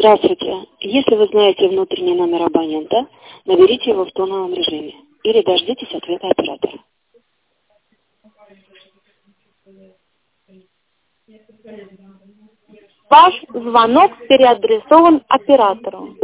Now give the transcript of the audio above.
Здравствуйте. Если вы знаете внутренний номер абонента, наберите его в тоновом режиме или дождитесь ответа оператора. Ваш звонок переадресован оператору.